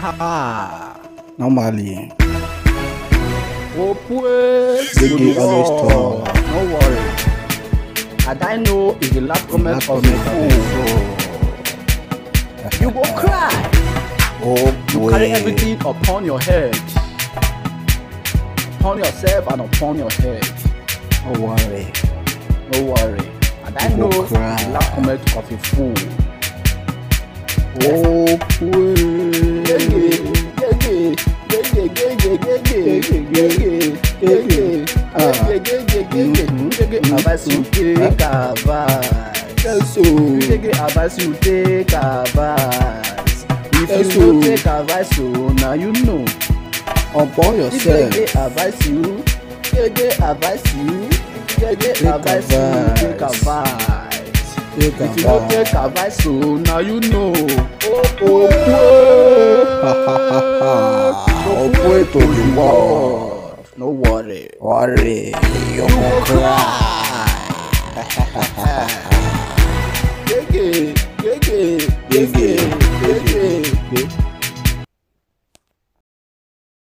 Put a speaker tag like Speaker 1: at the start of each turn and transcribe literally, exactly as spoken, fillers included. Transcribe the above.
Speaker 1: Ah,
Speaker 2: Normally,
Speaker 1: oh boy,
Speaker 2: they give always talk.
Speaker 1: no worry. And I know if the last comment
Speaker 2: Last
Speaker 1: of the
Speaker 2: comment
Speaker 1: fool, you go cry.
Speaker 2: Oh
Speaker 1: You
Speaker 2: boy.
Speaker 1: carry everything upon your head, upon yourself and upon your head.
Speaker 2: No worry.
Speaker 1: No worry. And I
Speaker 2: You go
Speaker 1: know
Speaker 2: cry.
Speaker 1: the last comment of a fool.
Speaker 2: Oh boy.
Speaker 1: Advice you take advice.
Speaker 2: Yes, so.
Speaker 1: Advice you take advice. If
Speaker 2: Yes,
Speaker 1: you no
Speaker 2: so.
Speaker 1: take advice, so now you know.
Speaker 2: Upon
Speaker 1: If
Speaker 2: yourself.
Speaker 1: they advise you, they advise you, they
Speaker 2: Take
Speaker 1: advise you,
Speaker 2: advice.
Speaker 1: take advice.
Speaker 2: Take
Speaker 1: If you no take
Speaker 2: advice.
Speaker 1: advice, so now you know. Oh,
Speaker 2: Oh boy. Ha ha ha ha. Oh boy to the world.
Speaker 1: No worry.
Speaker 2: Worry. You
Speaker 1: You
Speaker 2: go
Speaker 1: go
Speaker 2: cry.
Speaker 1: Gege, gege,
Speaker 2: Gege,
Speaker 1: gege, gege.
Speaker 2: gege.